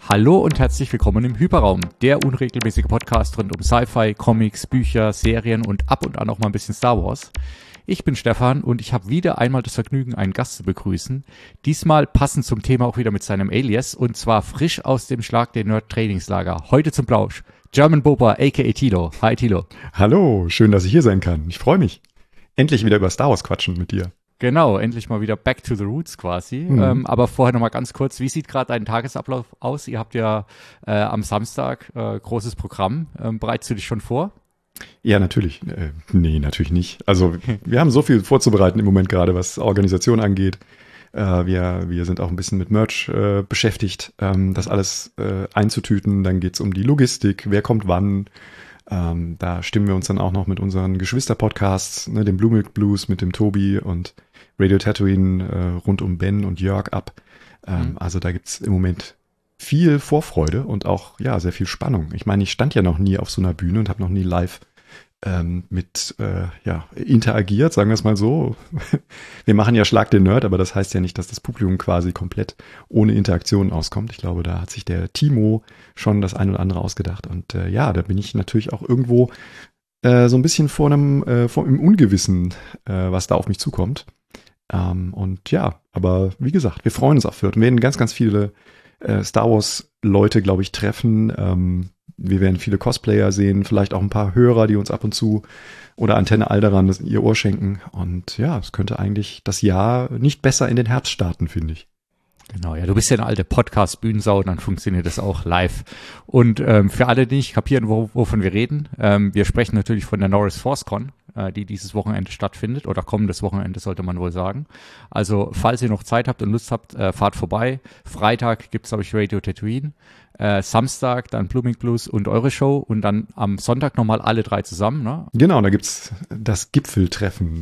Hallo und herzlich willkommen im Hyperraum, der unregelmäßige Podcast rund um Sci-Fi, Comics, Bücher, Serien und ab und an auch mal ein bisschen Star Wars. Ich bin Stefan und ich habe wieder einmal das Vergnügen, einen Gast zu begrüßen. Diesmal passend zum Thema auch wieder mit seinem Alias und zwar frisch aus dem Schlag der Nerd Trainingslager. Heute zum Plausch. German Boba aka Tilo. Hi Tilo. Hallo, schön, dass ich hier sein kann. Ich freue mich. Endlich wieder über Star Wars quatschen mit dir. Genau, endlich mal wieder back to the roots quasi. Aber vorher nochmal ganz kurz, wie sieht gerade dein Tagesablauf aus? Ihr habt ja am Samstag großes Programm. Bereitest du dich schon vor? Ja, natürlich. Nee, natürlich nicht. Also wir haben so viel vorzubereiten im Moment gerade, was Organisation angeht. Wir sind auch ein bisschen mit Merch beschäftigt, das alles einzutüten. Dann geht's um die Logistik, wer kommt wann. Da stimmen wir uns dann auch noch mit unseren Geschwister-Podcasts, ne, dem Blue Milk Blues mit dem Tobi und Radio Tatooine rund um Ben und Jörg ab. Also da gibt's im Moment viel Vorfreude und auch ja sehr viel Spannung. Ich meine, ich stand ja noch nie auf so einer Bühne und habe noch nie live mit interagiert, sagen wir es mal so. Wir machen ja Schlag den Nerd, aber das heißt ja nicht, dass das Publikum quasi komplett ohne Interaktion auskommt. Ich glaube, da hat sich der Timo schon das ein oder andere ausgedacht. Und da bin ich natürlich auch irgendwo so ein bisschen im Ungewissen, was da auf mich zukommt. Aber wie gesagt, wir freuen uns auf Fürth. Wir werden ganz, ganz viele Star Wars Leute, glaube ich, treffen. Wir werden viele Cosplayer sehen, vielleicht auch ein paar Hörer, die uns ab und zu oder Antenne Alderan ihr Ohr schenken. Und ja, es könnte eigentlich das Jahr nicht besser in den Herbst starten, finde ich. Genau, ja, du bist ja eine alte Podcast-Bühnensau, dann funktioniert das auch live. Und für alle, die nicht kapieren, wovon wir reden, wir sprechen natürlich von der Norris ForceCon, die dieses Wochenende stattfindet, oder kommendes Wochenende sollte man wohl sagen. Also, falls ihr noch Zeit habt und Lust habt, fahrt vorbei. Freitag gibt's, glaube ich, Radio Tatooine. Samstag dann Blue Milk Blues und eure Show und dann am Sonntag nochmal alle drei zusammen, ne? Genau, da gibt's das Gipfeltreffen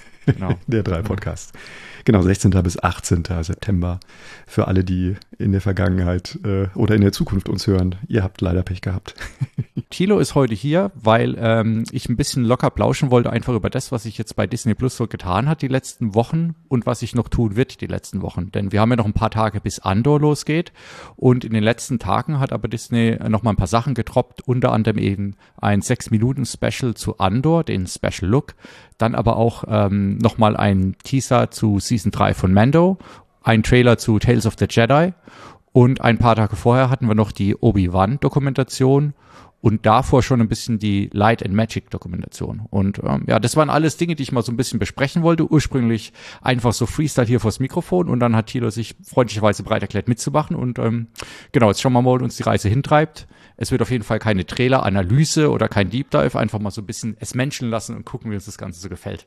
der drei Podcasts. Genau, 16. bis 18. September für alle, die in der Vergangenheit oder in der Zukunft uns hören. Ihr habt leider Pech gehabt. Thilo ist heute hier, weil ich ein bisschen locker plauschen wollte, einfach über das, was sich jetzt bei Disney Plus so getan hat die letzten Wochen und was sich noch tun wird die letzten Wochen. Denn wir haben ja noch ein paar Tage, bis Andor losgeht. Und in den letzten Tagen hat aber Disney noch mal ein paar Sachen getroppt, unter anderem eben ein 6-Minuten-Special zu Andor, den Special Look. Dann aber auch noch mal ein Teaser zu Season 3 von Mando, ein Trailer zu Tales of the Jedi und ein paar Tage vorher hatten wir noch die Obi-Wan-Dokumentation und davor schon ein bisschen die Light and Magic-Dokumentation. Und das waren alles Dinge, die ich mal so ein bisschen besprechen wollte. Ursprünglich einfach so Freestyle hier vors Mikrofon und dann hat Thilo sich freundlicherweise bereit erklärt mitzumachen. Und jetzt schauen wir mal, wo uns die Reise hintreibt. Es wird auf jeden Fall keine Trailer-Analyse oder kein Deep Dive, einfach mal so ein bisschen es menschen lassen und gucken, wie uns das Ganze so gefällt.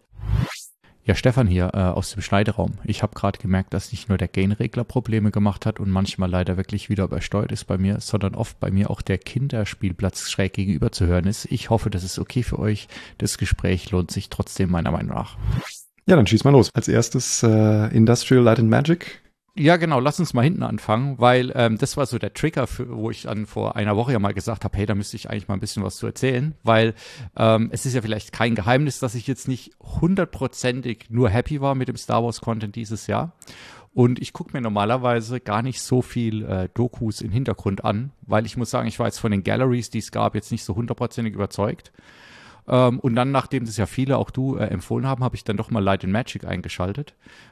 Ja, Stefan hier aus dem Schneideraum. Ich habe gerade gemerkt, dass nicht nur der Gain-Regler Probleme gemacht hat und manchmal leider wirklich wieder übersteuert ist bei mir, sondern oft bei mir auch der Kinderspielplatz schräg gegenüber zu hören ist. Ich hoffe, das ist okay für euch. Das Gespräch lohnt sich trotzdem meiner Meinung nach. Ja, dann schieß mal los. Als erstes Industrial Light and Magic. Ja, genau, lass uns mal hinten anfangen, weil das war so der Trigger, wo ich dann vor einer Woche ja mal gesagt habe, hey, da müsste ich eigentlich mal ein bisschen was zu erzählen, weil es ist ja vielleicht kein Geheimnis, dass ich jetzt nicht 100%ig nur happy war mit dem Star Wars Content dieses Jahr. Und ich gucke mir normalerweise gar nicht so viel Dokus im Hintergrund an, weil ich muss sagen, ich war jetzt von den Galleries, die es gab, jetzt nicht so 100%ig überzeugt. Und dann, nachdem das ja viele, auch du, empfohlen haben, habe ich dann doch mal Light and Magic eingeschaltet.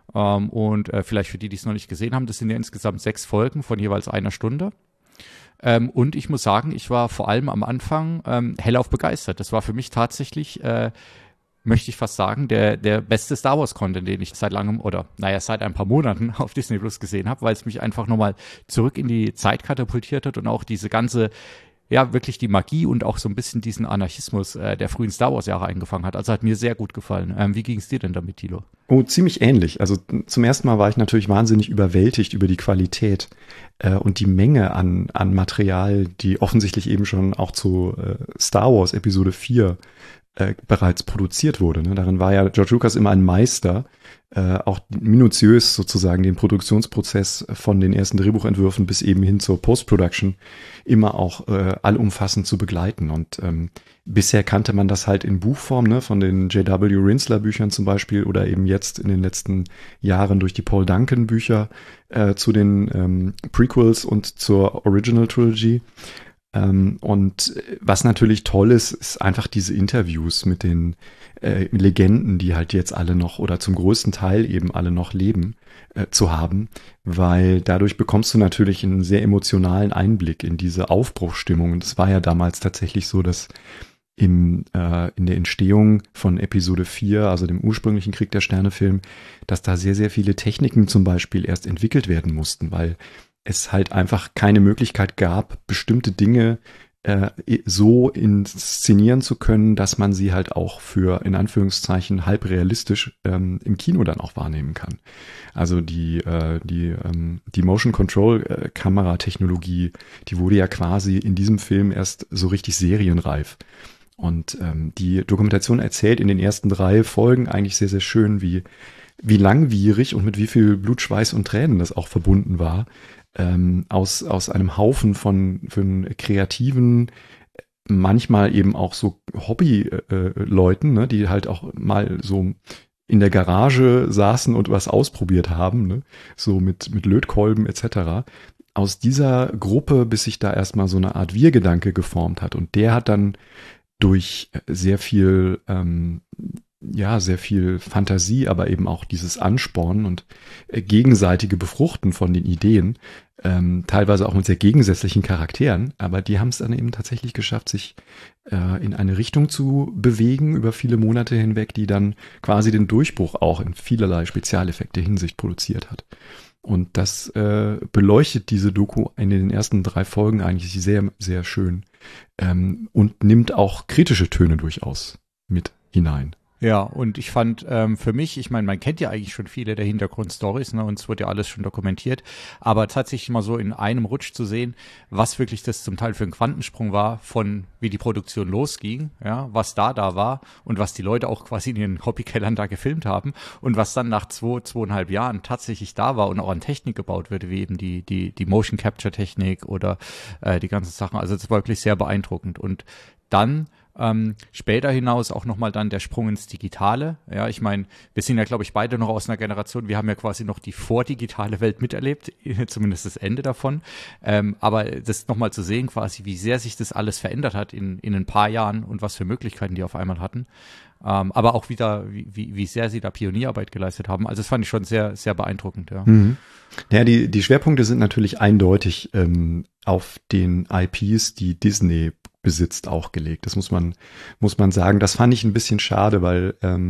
Vielleicht für die, die es noch nicht gesehen haben, das sind ja insgesamt 6 Folgen von jeweils einer Stunde. Und ich muss sagen, ich war vor allem am Anfang hellauf begeistert. Das war für mich tatsächlich, möchte ich fast sagen, der beste Star Wars Content, den ich seit langem seit ein paar Monaten auf Disney Plus gesehen habe, weil es mich einfach nochmal zurück in die Zeit katapultiert hat und auch diese ganze wirklich die Magie und auch so ein bisschen diesen Anarchismus der frühen Star Wars Jahre eingefangen hat. Also hat mir sehr gut gefallen. Wie ging es dir denn damit, Thilo? Oh, ziemlich ähnlich. Also zum ersten Mal war ich natürlich wahnsinnig überwältigt über die Qualität und die Menge an Material, die offensichtlich eben schon auch zu Star Wars Episode 4 bereits produziert wurde. Ne? Darin war ja George Lucas immer ein Meister, auch minutiös sozusagen den Produktionsprozess von den ersten Drehbuchentwürfen bis eben hin zur Post-Production immer auch allumfassend zu begleiten. Und bisher kannte man das halt in Buchform, ne, von den J.W. Rinsler Büchern zum Beispiel oder eben jetzt in den letzten Jahren durch die Paul Duncan Bücher zu den Prequels und zur Original Trilogy. Und was natürlich toll ist, ist einfach diese Interviews mit den Legenden, die halt jetzt alle noch oder zum größten Teil eben alle noch leben, zu haben, weil dadurch bekommst du natürlich einen sehr emotionalen Einblick in diese Aufbruchsstimmung. Und es war ja damals tatsächlich so, dass in der Entstehung von Episode 4, also dem ursprünglichen Krieg der Sterne-Film, dass da sehr, sehr viele Techniken zum Beispiel erst entwickelt werden mussten, weil es halt einfach keine Möglichkeit gab, bestimmte Dinge so inszenieren zu können, dass man sie halt auch für, in Anführungszeichen, halb realistisch im Kino dann auch wahrnehmen kann. Also die Motion Control Kameratechnologie, die wurde ja quasi in diesem Film erst so richtig serienreif. Und die Dokumentation erzählt in den ersten 3 Folgen eigentlich sehr, sehr schön, wie langwierig und mit wie viel Blut, Schweiß und Tränen das auch verbunden war, aus einem Haufen von kreativen, manchmal eben auch so Hobby-Leuten, ne, die halt auch mal so in der Garage saßen und was ausprobiert haben, ne, so mit Lötkolben etc. Aus dieser Gruppe, bis sich da erstmal so eine Art Wir-Gedanke geformt hat. Und der hat dann durch sehr viel sehr viel Fantasie, aber eben auch dieses Anspornen und gegenseitige Befruchten von den Ideen, teilweise auch mit sehr gegensätzlichen Charakteren, aber die haben es dann eben tatsächlich geschafft, sich in eine Richtung zu bewegen über viele Monate hinweg, die dann quasi den Durchbruch auch in vielerlei Spezialeffekte Hinsicht produziert hat. Und das beleuchtet diese Doku in den ersten 3 Folgen eigentlich sehr, sehr schön und nimmt auch kritische Töne durchaus mit hinein. Ja, und ich fand für mich, ich meine, man kennt ja eigentlich schon viele der Hintergrundstories, ne, und es wird ja alles schon dokumentiert, aber tatsächlich mal so in einem Rutsch zu sehen, was wirklich das zum Teil für ein Quantensprung war, von wie die Produktion losging, ja, was da war und was die Leute auch quasi in ihren Hobbykellern da gefilmt haben und was dann nach 2,5 Jahren tatsächlich da war und auch an Technik gebaut wurde, wie eben die Motion Capture Technik oder die ganzen Sachen. Also das war wirklich sehr beeindruckend. Und dann später hinaus auch nochmal dann der Sprung ins Digitale. Ja, ich meine, wir sind ja, glaube ich, beide noch aus einer Generation, wir haben ja quasi noch die vordigitale Welt miterlebt, zumindest das Ende davon. Aber das nochmal zu sehen quasi, wie sehr sich das alles verändert hat in ein paar Jahren und was für Möglichkeiten die auf einmal hatten. Aber auch wieder, wie sehr sie da Pionierarbeit geleistet haben. Also das fand ich schon sehr, sehr beeindruckend, ja. Mhm. Ja, die Schwerpunkte sind natürlich eindeutig auf den IPs, die Disney besitzt, auch gelegt. Das muss man sagen. Das fand ich ein bisschen schade, weil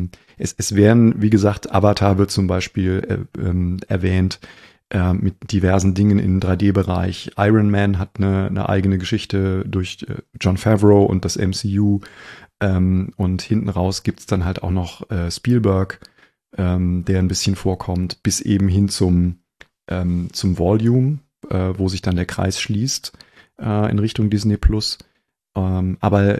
es werden, wie gesagt, Avatar wird zum Beispiel erwähnt, mit diversen Dingen im 3D-Bereich. Iron Man hat eine eigene Geschichte durch Jon Favreau und das MCU. Und hinten raus gibt's dann halt auch noch Spielberg, der ein bisschen vorkommt, bis eben hin zum Volume, wo sich dann der Kreis schließt in Richtung Disney Plus. Aber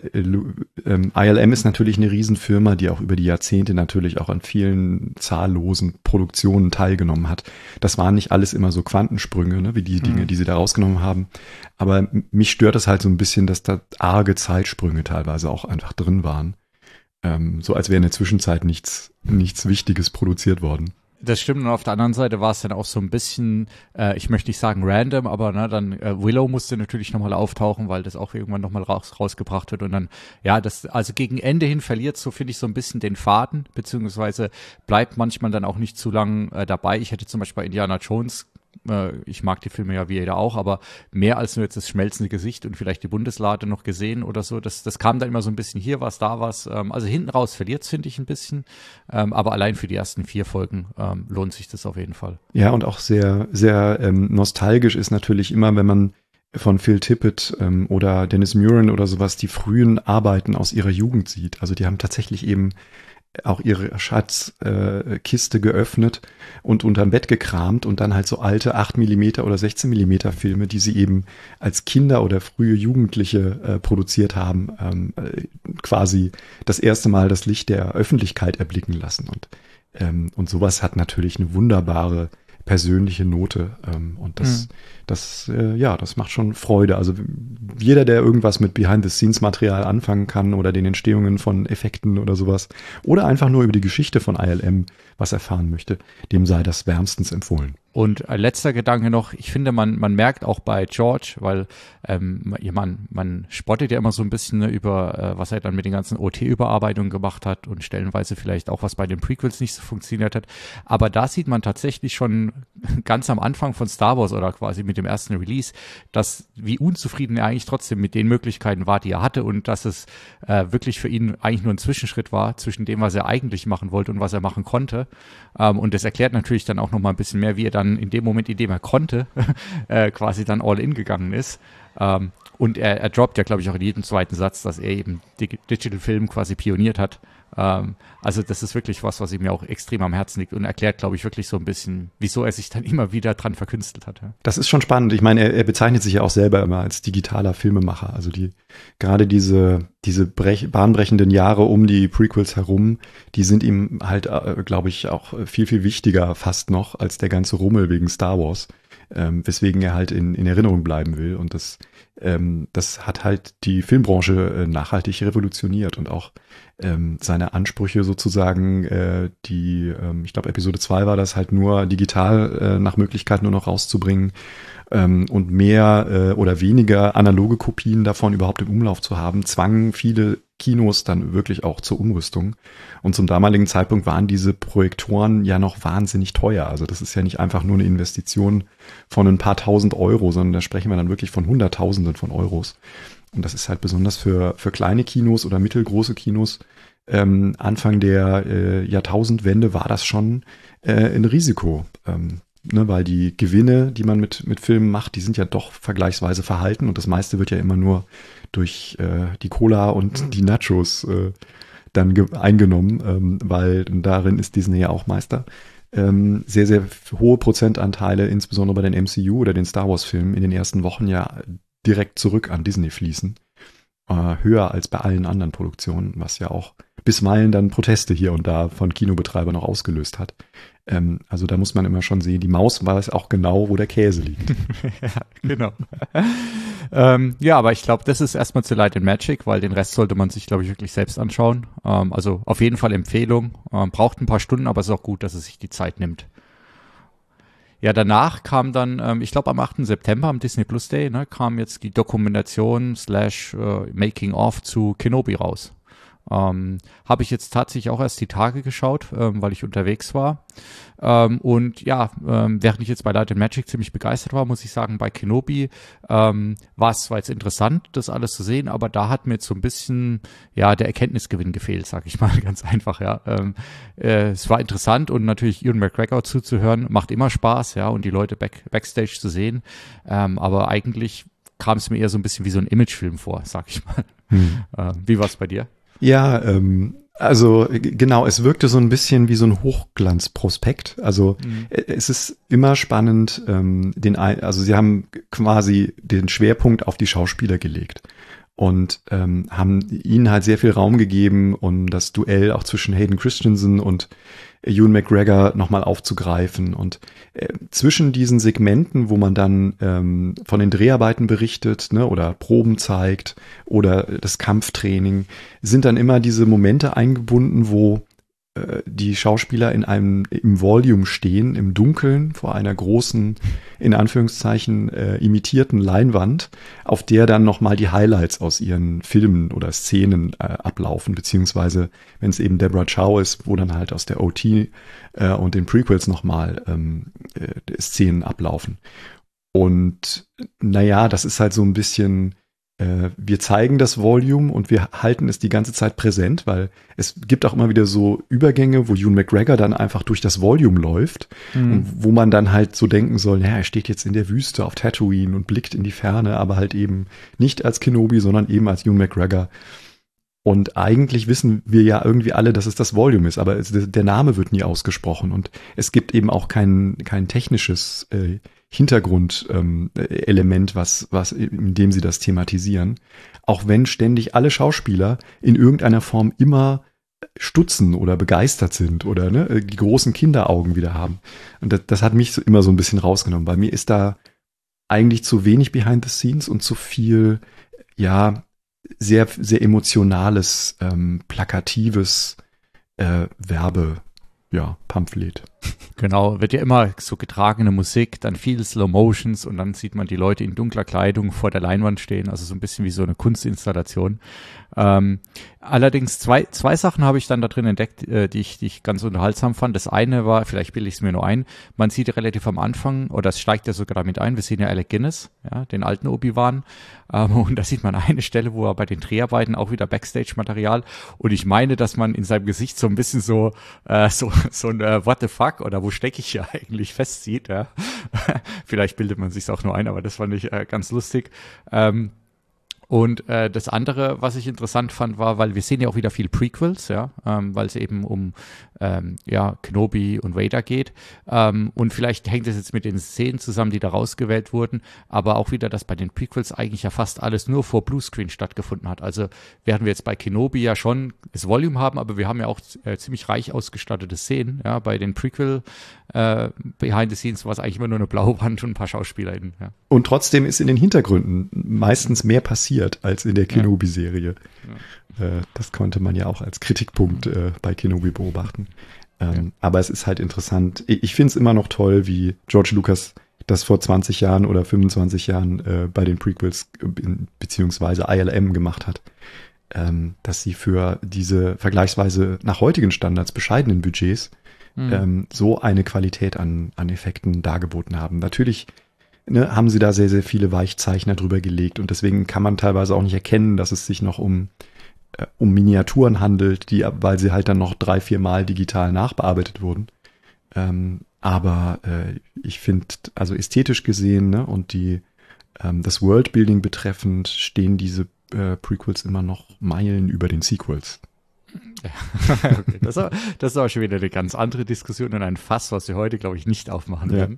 ILM ist natürlich eine Riesenfirma, die auch über die Jahrzehnte natürlich auch an vielen zahllosen Produktionen teilgenommen hat. Das waren nicht alles immer so Quantensprünge, ne, wie die Dinge, die sie da rausgenommen haben. Aber mich stört es halt so ein bisschen, dass da arge Zeitsprünge teilweise auch einfach drin waren. So als wäre in der Zwischenzeit nichts Wichtiges produziert worden. Das stimmt, und auf der anderen Seite war es dann auch so ein bisschen, ich möchte nicht sagen random, aber ne, dann Willow musste natürlich nochmal auftauchen, weil das auch irgendwann nochmal rausgebracht wird und dann, ja, also gegen Ende hin verliert so, finde ich, so ein bisschen den Faden, beziehungsweise bleibt manchmal dann auch nicht zu lang dabei. Ich hätte zum Beispiel bei Indiana Jones, ich mag die Filme ja wie jeder auch, aber mehr als nur jetzt das schmelzende Gesicht und vielleicht die Bundeslade noch gesehen oder so, das kam dann immer so ein bisschen hier was, da was, also hinten raus verliert's, finde ich, ein bisschen, aber allein für die ersten 4 Folgen lohnt sich das auf jeden Fall. Ja, und auch sehr, sehr nostalgisch ist natürlich immer, wenn man von Phil Tippett oder Dennis Muren oder sowas die frühen Arbeiten aus ihrer Jugend sieht. Also die haben tatsächlich eben auch ihre Schatzkiste geöffnet und unterm Bett gekramt und dann halt so alte 8 Millimeter oder 16 Millimeter Filme, die sie eben als Kinder oder frühe Jugendliche produziert haben, quasi das erste Mal das Licht der Öffentlichkeit erblicken lassen. Und sowas hat natürlich eine wunderbare persönliche Note. Und das macht schon Freude. Also jeder, der irgendwas mit Behind-the-Scenes-Material anfangen kann oder den Entstehungen von Effekten oder sowas oder einfach nur über die Geschichte von ILM was erfahren möchte, dem sei das wärmstens empfohlen. Und ein letzter Gedanke noch, ich finde, man merkt auch bei George, weil man spottet ja immer so ein bisschen über, was er dann mit den ganzen OT-Überarbeitungen gemacht hat und stellenweise vielleicht auch, was bei den Prequels nicht so funktioniert hat. Aber da sieht man tatsächlich schon ganz am Anfang von Star Wars oder quasi mit dem ersten Release, dass wie unzufrieden er eigentlich trotzdem mit den Möglichkeiten war, die er hatte und dass es wirklich für ihn eigentlich nur ein Zwischenschritt war zwischen dem, was er eigentlich machen wollte und was er machen konnte. Und das erklärt natürlich dann auch noch mal ein bisschen mehr, wie er dann in dem Moment, in dem er konnte, quasi dann all in gegangen ist. Und er droppt ja, glaube ich, auch in jedem zweiten Satz, dass er eben Digital Film quasi pioniert hat. Also das ist wirklich was ihm ja auch extrem am Herzen liegt und erklärt, glaube ich, wirklich so ein bisschen, wieso er sich dann immer wieder dran verkünstelt hat. Ja. Das ist schon spannend. Ich meine, er bezeichnet sich ja auch selber immer als digitaler Filmemacher. Also gerade diese bahnbrechenden Jahre um die Prequels herum, die sind ihm halt, glaube ich, auch viel, viel wichtiger fast noch als der ganze Rummel wegen Star Wars. Weswegen er halt in Erinnerung bleiben will. Und das hat halt die Filmbranche nachhaltig revolutioniert und auch seine Ansprüche sozusagen, ich glaube Episode 2 war das halt nur digital nach Möglichkeit nur noch rauszubringen und mehr oder weniger analoge Kopien davon überhaupt im Umlauf zu haben, zwangen viele Kinos dann wirklich auch zur Umrüstung. Und zum damaligen Zeitpunkt waren diese Projektoren ja noch wahnsinnig teuer. Also das ist ja nicht einfach nur eine Investition von ein paar tausend Euro, sondern da sprechen wir dann wirklich von Hunderttausenden von Euros. Und das ist halt besonders für kleine Kinos oder mittelgroße Kinos. Anfang der Jahrtausendwende war das schon ein Risiko. Weil die Gewinne, die man mit Filmen macht, die sind ja doch vergleichsweise verhalten und das meiste wird ja immer nur durch die Cola und die Nachos dann eingenommen, weil darin ist Disney ja auch Meister. Sehr, sehr hohe Prozentanteile, insbesondere bei den MCU oder den Star Wars Filmen in den ersten Wochen ja direkt zurück an Disney fließen. Höher als bei allen anderen Produktionen, was ja auch bisweilen dann Proteste hier und da von Kinobetreibern noch ausgelöst hat. Also da muss man immer schon sehen, die Maus weiß auch genau, wo der Käse liegt. Ja, genau. Ja, aber ich glaube, das ist erstmal zu Light and Magic, weil den Rest sollte man sich, glaube ich, wirklich selbst anschauen. Also auf jeden Fall Empfehlung. Braucht ein paar Stunden, aber es ist auch gut, dass es sich die Zeit nimmt. Ja, danach kam dann, ich glaube am 8. September, am Disney Plus Day, kam jetzt die Dokumentation / Making of zu Kenobi raus. Habe ich jetzt tatsächlich auch erst die Tage geschaut, weil ich unterwegs war. Und ja, während ich jetzt bei Light and Magic ziemlich begeistert war, muss ich sagen, bei Kenobi war jetzt interessant, das alles zu sehen, aber da hat mir jetzt so ein bisschen der Erkenntnisgewinn gefehlt, sag ich mal ganz einfach. Ja, es war interessant und natürlich Ewan McGregor zuzuhören, macht immer Spaß, ja, und die Leute backstage zu sehen. Aber eigentlich kam es mir eher so ein bisschen wie so ein Imagefilm vor, sag ich mal. Wie war es bei dir? Ja, also genau, es wirkte so ein bisschen wie so ein Hochglanzprospekt. Also es ist immer spannend, also sie haben quasi den Schwerpunkt auf die Schauspieler gelegt und haben ihnen halt sehr viel Raum gegeben, um das Duell auch zwischen Hayden Christensen und Ewan McGregor nochmal aufzugreifen. Und zwischen diesen Segmenten, wo man dann von den Dreharbeiten berichtet, oder Proben zeigt oder das Kampftraining, sind dann immer diese Momente eingebunden, wo die Schauspieler im Volume stehen, im Dunkeln, vor einer großen, in Anführungszeichen, imitierten Leinwand, auf der dann nochmal die Highlights aus ihren Filmen oder Szenen ablaufen, beziehungsweise, wenn es eben Deborah Chow ist, wo dann halt aus der OT und den Prequels nochmal Szenen ablaufen. Und das ist halt so ein bisschen, wir zeigen das Volume und wir halten es die ganze Zeit präsent, weil es gibt auch immer wieder so Übergänge, wo Ewan McGregor dann einfach durch das Volume läuft, und wo man dann halt so denken soll, er steht jetzt in der Wüste auf Tatooine und blickt in die Ferne, aber halt eben nicht als Kenobi, sondern eben als Ewan McGregor. Und eigentlich wissen wir ja irgendwie alle, dass es das Volume ist, aber der Name wird nie ausgesprochen und es gibt eben auch kein technisches Hintergrundelement, was in dem sie das thematisieren. Auch wenn ständig alle Schauspieler in irgendeiner Form immer stutzen oder begeistert sind oder die großen Kinderaugen wieder haben. Und das hat mich immer so ein bisschen rausgenommen. Bei mir ist da eigentlich zu wenig Behind the Scenes und zu viel, ja, sehr, sehr emotionales, plakatives Pamphlet. Genau, wird ja immer so getragene Musik, dann viel Slow Motions und dann sieht man die Leute in dunkler Kleidung vor der Leinwand stehen, also so ein bisschen wie so eine Kunstinstallation. Allerdings zwei Sachen habe ich dann da drin entdeckt, die ich ganz unterhaltsam fand. Das eine war, vielleicht bilde ich es mir nur ein, man sieht relativ am Anfang, oder es steigt ja sogar damit ein, wir sehen ja Alec Guinness, ja, den alten Obi-Wan, und da sieht man eine Stelle, wo er bei den Dreharbeiten auch wieder Backstage-Material, und ich meine, dass man in seinem Gesicht so ein bisschen so ein What the fuck oder wo stecke ich hier eigentlich festsieht, ja. Vielleicht bildet man sich auch nur ein, aber das fand ich ganz lustig. Und das andere, was ich interessant fand, war, weil wir sehen ja auch wieder viel Prequels, ja, weil es eben um Kenobi und Vader geht. Und vielleicht hängt es jetzt mit den Szenen zusammen, die da rausgewählt wurden, aber auch wieder, dass bei den Prequels eigentlich ja fast alles nur vor Bluescreen stattgefunden hat. Also während wir jetzt bei Kenobi ja schon das Volume haben, aber wir haben ja auch ziemlich reich ausgestattete Szenen. Ja, bei den Prequel Behind the Scenes war es eigentlich immer nur eine blaue Wand und ein paar SchauspielerInnen. Ja. Und trotzdem ist in den Hintergründen meistens mehr passiert als in der Kenobi-Serie. Ja. Das konnte man ja auch als Kritikpunkt bei Kenobi beobachten. Aber es ist halt interessant. Ich finde es immer noch toll, wie George Lucas das vor 20 Jahren oder 25 Jahren bei den Prequels beziehungsweise ILM gemacht hat. Dass sie für diese vergleichsweise nach heutigen Standards bescheidenen Budgets so eine Qualität an Effekten dargeboten haben. Natürlich haben sie da sehr, sehr viele Weichzeichner drüber gelegt und deswegen kann man teilweise auch nicht erkennen, dass es sich noch um Miniaturen handelt, weil sie halt dann noch 3-4 Mal digital nachbearbeitet wurden. Aber ich finde, also ästhetisch gesehen und das Worldbuilding betreffend stehen diese Prequels immer noch Meilen über den Sequels. Ja, okay. Das ist aber schon wieder eine ganz andere Diskussion und ein Fass, was wir heute, glaube ich, nicht aufmachen werden.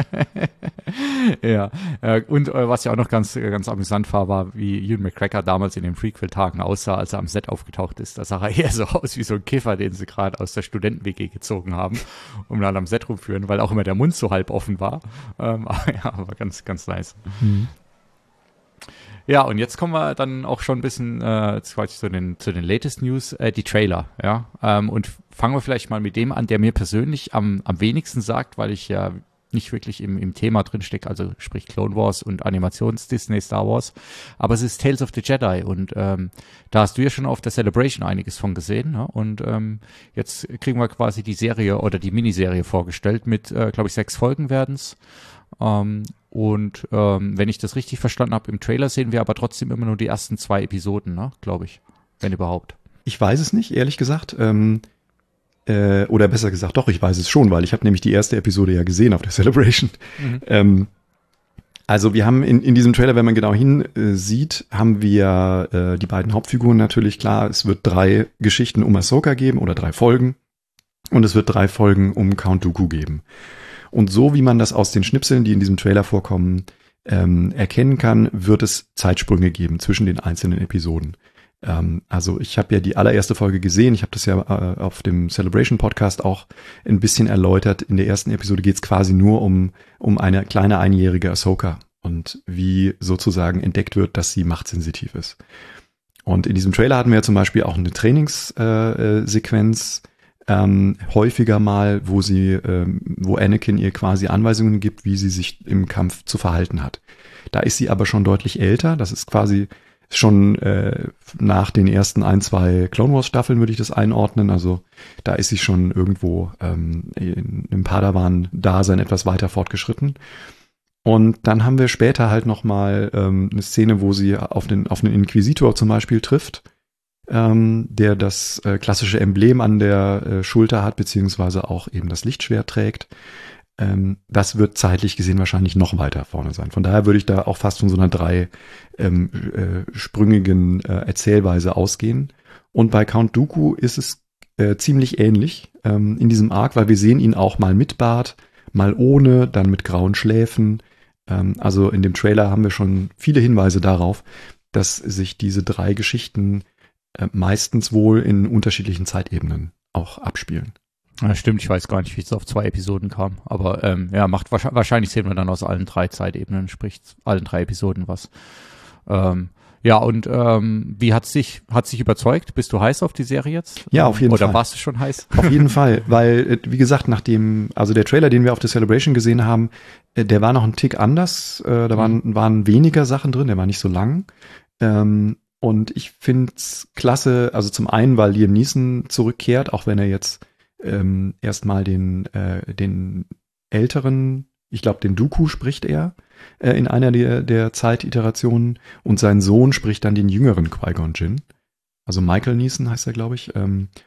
Ja. Und was ja auch noch ganz, ganz amüsant war, wie Ewan McGregor damals in den Prequel-Tagen aussah, als er am Set aufgetaucht ist. Da sah er eher so aus wie so ein Kiffer, den sie gerade aus der Studenten-WG gezogen haben, um dann am Set rumführen, weil auch immer der Mund so halb offen war. Aber ganz, ganz nice. Mhm. Ja, und jetzt kommen wir dann auch schon ein bisschen zu den latest News, die Trailer, ja. Und fangen wir vielleicht mal mit dem an, der mir persönlich am wenigsten sagt, weil ich ja nicht wirklich im Thema drinstecke, also sprich Clone Wars und Animations-Disney Star Wars. Aber es ist Tales of the Jedi und da hast du ja schon auf der Celebration einiges von gesehen, ne? Und jetzt kriegen wir quasi die Serie oder die Miniserie vorgestellt mit, glaube ich, 6 Folgen werden's. Und wenn ich das richtig verstanden habe, im Trailer sehen wir aber trotzdem immer nur die ersten 2 Episoden, ne, glaube ich, wenn überhaupt. Ich weiß es nicht, ehrlich gesagt. Oder besser gesagt, doch, ich weiß es schon, weil ich habe nämlich die erste Episode ja gesehen auf der Celebration. Mhm. Also wir haben in diesem Trailer, wenn man genau hinsieht, haben wir die beiden Hauptfiguren natürlich, klar. Es wird 3 Geschichten um Ahsoka geben oder 3 Folgen. Und es wird 3 Folgen um Count Dooku geben. Und so wie man das aus den Schnipseln, die in diesem Trailer vorkommen, erkennen kann, wird es Zeitsprünge geben zwischen den einzelnen Episoden. Also ich habe ja die allererste Folge gesehen, ich habe das ja auf dem Celebration Podcast auch ein bisschen erläutert. In der ersten Episode geht es quasi nur um eine kleine einjährige Ahsoka und wie sozusagen entdeckt wird, dass sie machtsensitiv ist. Und in diesem Trailer hatten wir ja zum Beispiel auch eine Trainingssequenz, häufiger mal, wo Anakin ihr quasi Anweisungen gibt, wie sie sich im Kampf zu verhalten hat. Da ist sie aber schon deutlich älter. Das ist quasi schon nach den ersten 1-2 Clone Wars Staffeln würde ich das einordnen. Also da ist sie schon irgendwo im Padawan-Dasein etwas weiter fortgeschritten. Und dann haben wir später halt noch mal eine Szene, wo sie auf einen Inquisitor zum Beispiel trifft, der das klassische Emblem an der Schulter hat, beziehungsweise auch eben das Lichtschwert trägt. Das wird zeitlich gesehen wahrscheinlich noch weiter vorne sein. Von daher würde ich da auch fast von so einer 3 sprüngigen Erzählweise ausgehen. Und bei Count Dooku ist es ziemlich ähnlich in diesem Arc, weil wir sehen ihn auch mal mit Bart, mal ohne, dann mit grauen Schläfen. Also in dem Trailer haben wir schon viele Hinweise darauf, dass sich diese 3 Geschichten meistens wohl in unterschiedlichen Zeitebenen auch abspielen. Ja, stimmt, ich weiß gar nicht, wie es auf 2 Episoden kam. Aber ja, macht wahrscheinlich sehen wir dann aus allen 3 Zeitebenen, sprich allen 3 Episoden was. Ja, und wie hat's dich überzeugt? Bist du heiß auf die Serie jetzt? Ja, auf jeden Fall. Oder warst du schon heiß? Auf jeden Fall, weil, wie gesagt, also der Trailer, den wir auf der Celebration gesehen haben, der war noch ein Tick anders. Da waren weniger Sachen drin, der war nicht so lang. Und ich find's klasse, also zum einen, weil Liam Neeson zurückkehrt, auch wenn er jetzt erstmal den älteren, ich glaube, den Dooku spricht er in einer der Zeititerationen, und sein Sohn spricht dann den jüngeren Qui-Gon Jinn. Also Michael Neeson heißt er, glaube ich.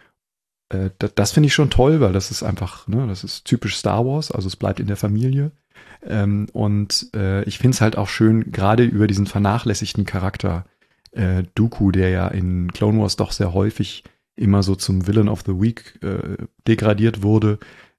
Das finde ich schon toll, weil das ist einfach, ne, das ist typisch Star Wars, also es bleibt in der Familie. Und ich finde es halt auch schön, gerade über diesen vernachlässigten Charakter Dooku, der ja in Clone Wars doch sehr häufig immer so zum Villain of the Week degradiert wurde,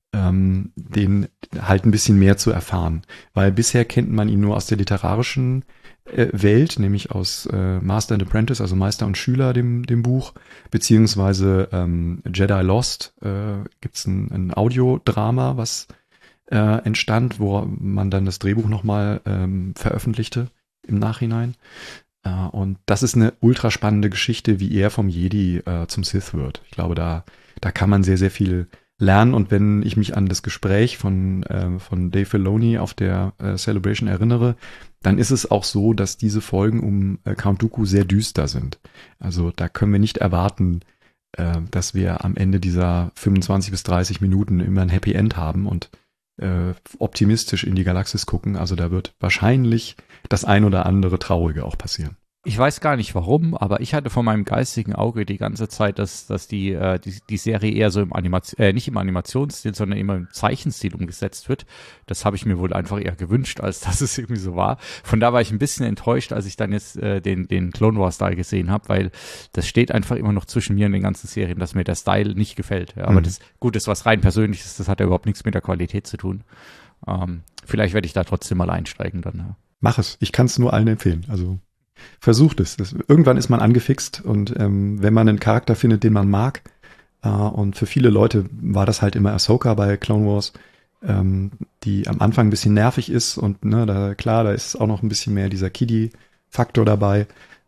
den halt ein bisschen mehr zu erfahren. Weil bisher kennt man ihn nur aus der literarischen Welt, nämlich aus Master and Apprentice, also Meister und Schüler, dem Buch, beziehungsweise Jedi Lost gibt's ein Audiodrama, was entstand, wo man dann das Drehbuch nochmal veröffentlichte im Nachhinein. Und das ist eine ultra spannende Geschichte, wie er vom Jedi zum Sith wird. Ich glaube, da kann man sehr, sehr viel lernen. Und wenn ich mich an das Gespräch von Dave Filoni auf der Celebration erinnere, dann ist es auch so, dass diese Folgen um Count Dooku sehr düster sind. Also da können wir nicht erwarten, dass wir am Ende dieser 25 bis 30 Minuten immer ein Happy End haben und optimistisch in die Galaxis gucken. Also da wird wahrscheinlich das ein oder andere Traurige auch passieren. Ich weiß gar nicht warum, aber ich hatte vor meinem geistigen Auge die ganze Zeit, dass die Serie eher so nicht im Animationsstil, sondern immer im Zeichenstil umgesetzt wird. Das habe ich mir wohl einfach eher gewünscht, als dass es irgendwie so war. Von da war ich ein bisschen enttäuscht, als ich dann jetzt den Clone Wars Style gesehen habe, weil das steht einfach immer noch zwischen mir und den ganzen Serien, dass mir der Style nicht gefällt. Ja, aber das ist was rein Persönliches, das hat ja überhaupt nichts mit der Qualität zu tun. Vielleicht werde ich da trotzdem mal einsteigen dann. Ja. Mach es. Ich kann es nur allen empfehlen. Also versucht es. Irgendwann ist man angefixt, und wenn man einen Charakter findet, den man mag, und für viele Leute war das halt immer Ahsoka bei Clone Wars, die am Anfang ein bisschen nervig ist, und ne, da ist auch noch ein bisschen mehr dieser Kiddie-Faktor dabei,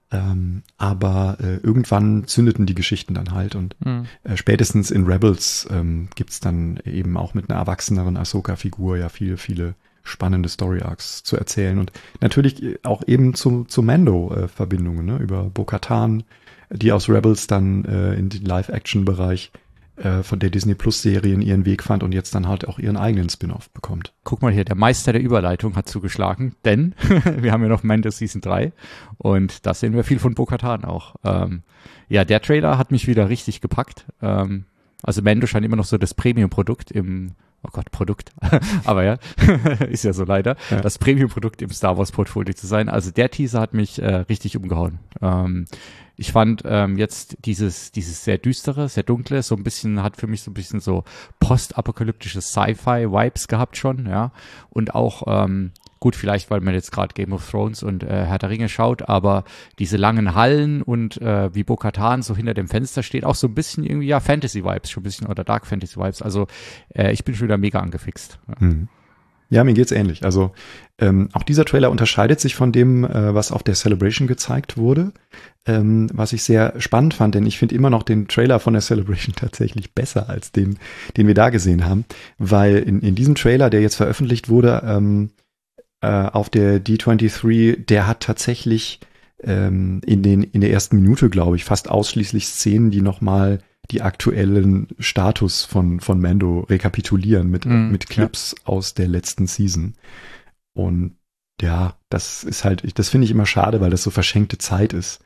aber irgendwann zündeten die Geschichten dann halt, und spätestens in Rebels gibt's dann eben auch mit einer erwachseneren Ahsoka-Figur ja viele, viele spannende Story-Arcs zu erzählen, und natürlich auch eben zu Mando-Verbindungen, ne? Über Bo-Katan, die aus Rebels dann in den Live-Action-Bereich von der Disney-Plus-Serien ihren Weg fand und jetzt dann halt auch ihren eigenen Spin-Off bekommt. Guck mal hier, der Meister der Überleitung hat zugeschlagen, denn wir haben ja noch Mando Season 3 und da sehen wir viel von Bo-Katan auch. Ja, der Trailer hat mich wieder richtig gepackt. Also Mando scheint immer noch so das Premium-Produkt Produkt, aber ja, ist ja so leider, das Premium-Produkt im Star Wars-Portfolio zu sein. Also der Teaser hat mich richtig umgehauen. Ich fand jetzt dieses sehr düstere, sehr dunkle, hat für mich so ein bisschen so postapokalyptische Sci-Fi-Vibes gehabt schon, ja. Und auch, gut, vielleicht, weil man jetzt gerade Game of Thrones und Herr der Ringe schaut, aber diese langen Hallen und wie Bo-Katan so hinter dem Fenster steht, auch so ein bisschen irgendwie, ja, Fantasy-Vibes, schon ein bisschen, oder Dark Fantasy-Vibes. Also ich bin schon wieder mega angefixt. Ja. Ja, mir geht's ähnlich. Also auch dieser Trailer unterscheidet sich von dem, was auf der Celebration gezeigt wurde, was ich sehr spannend fand, denn ich finde immer noch den Trailer von der Celebration tatsächlich besser als den wir da gesehen haben, weil in diesem Trailer, der jetzt veröffentlicht wurde, auf der D23, der hat tatsächlich in der ersten Minute, glaube ich, fast ausschließlich Szenen, die nochmal die aktuellen Status von Mando rekapitulieren mit Clips aus der letzten Season. Und ja, das ist halt, das finde ich immer schade, weil das so verschenkte Zeit ist.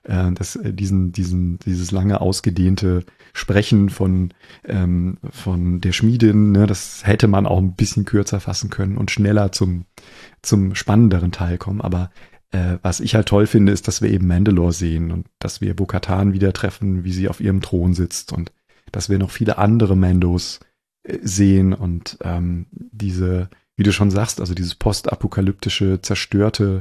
Dieses lange ausgedehnte Sprechen von der Schmiedin, ne, das hätte man auch ein bisschen kürzer fassen können und schneller zum spannenderen Teil kommen. Aber Was ich halt toll finde, ist, dass wir eben Mandalore sehen und dass wir Bo-Katan wieder treffen, wie sie auf ihrem Thron sitzt und dass wir noch viele andere Mandos sehen und diese, wie du schon sagst, also dieses postapokalyptische, zerstörte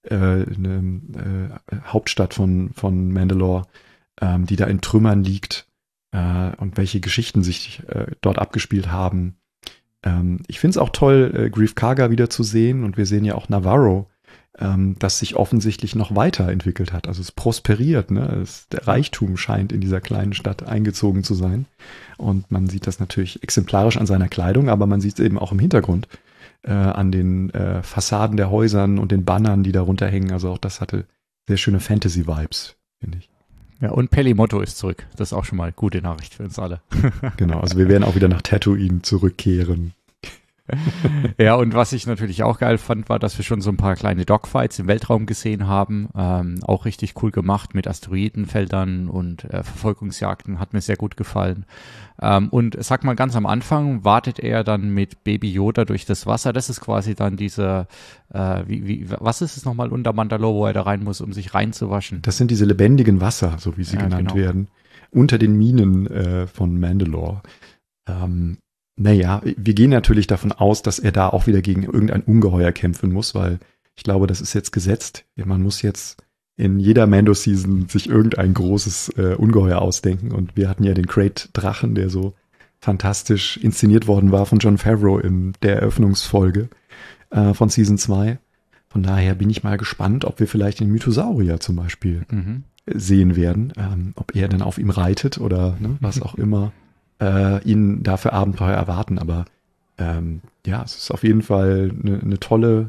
Hauptstadt von Mandalore, die da in Trümmern liegt und welche Geschichten sich dort abgespielt haben. Ich finde es auch toll, Greef Karga wieder zu sehen und wir sehen ja auch Navarro, das sich offensichtlich noch weiterentwickelt hat. Also es prosperiert, ne? Der Reichtum scheint in dieser kleinen Stadt eingezogen zu sein. Und man sieht das natürlich exemplarisch an seiner Kleidung, aber man sieht es eben auch im Hintergrund an den Fassaden der Häusern und den Bannern, die darunter hängen. Also auch das hatte sehr schöne Fantasy-Vibes, finde ich. Ja, und Pelimotto ist zurück. Das ist auch schon mal gute Nachricht für uns alle. Genau, also wir werden auch wieder nach Tatooine zurückkehren. Ja, und was ich natürlich auch geil fand, war, dass wir schon so ein paar kleine Dogfights im Weltraum gesehen haben. Auch richtig cool gemacht mit Asteroidenfeldern und Verfolgungsjagden. Hat mir sehr gut gefallen. Und sag mal, ganz am Anfang wartet er dann mit Baby Yoda durch das Wasser. Das ist quasi dann dieser, was ist es nochmal unter Mandalore, wo er da rein muss, um sich reinzuwaschen? Das sind diese lebendigen Wasser, so wie sie genannt werden, unter den Minen von Mandalore. Naja, wir gehen natürlich davon aus, dass er da auch wieder gegen irgendein Ungeheuer kämpfen muss, weil ich glaube, das ist jetzt gesetzt. Man muss jetzt in jeder Mando-Season sich irgendein großes Ungeheuer ausdenken. Und wir hatten ja den Krayt-Drachen, der so fantastisch inszeniert worden war von Jon Favreau in der Eröffnungsfolge von Season 2. Von daher bin ich mal gespannt, ob wir vielleicht den Mythosaurier zum Beispiel sehen werden. Ob er dann auf ihm reitet oder was auch immer ihn da für Abenteuer erwarten, aber ja, es ist auf jeden Fall eine tolle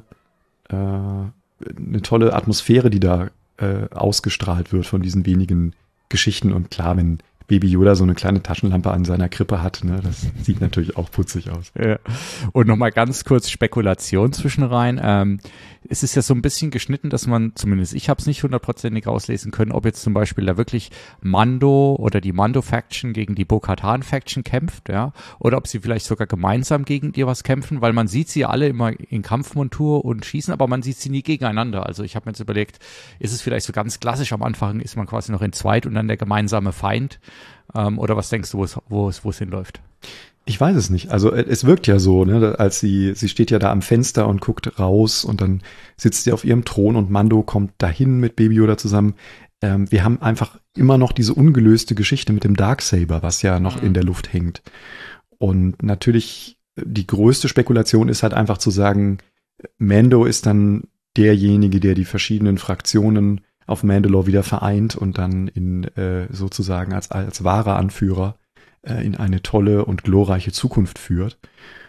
Atmosphäre, die da ausgestrahlt wird von diesen wenigen Geschichten. Und klar, wenn Baby Yoda so eine kleine Taschenlampe an seiner Krippe hat, ne, das sieht natürlich auch putzig aus. Ja. Und nochmal ganz kurz Spekulation zwischenrein. Es ist ja so ein bisschen geschnitten, dass man, zumindest ich habe es nicht hundertprozentig rauslesen können, ob jetzt zum Beispiel da wirklich Mando oder die Mando-Faction gegen die Bo-Katan-Faction kämpft, ja, oder ob sie vielleicht sogar gemeinsam gegen ihr was kämpfen, weil man sieht sie ja alle immer in Kampfmontur und schießen, aber man sieht sie nie gegeneinander. Also ich habe mir jetzt überlegt, ist es vielleicht so ganz klassisch, am Anfang ist man quasi noch in zweit und dann der gemeinsame Feind, oder was denkst du, wo es hinläuft? Ich weiß es nicht. Also es wirkt ja so, ne, als sie steht ja da am Fenster und guckt raus und dann sitzt sie auf ihrem Thron und Mando kommt dahin mit Baby Yoda zusammen. Wir haben einfach immer noch diese ungelöste Geschichte mit dem Darksaber, was ja noch in der Luft hängt. Und natürlich die größte Spekulation ist halt einfach zu sagen, Mando ist dann derjenige, der die verschiedenen Fraktionen auf Mandalore wieder vereint und dann in sozusagen als wahrer Anführer in eine tolle und glorreiche Zukunft führt.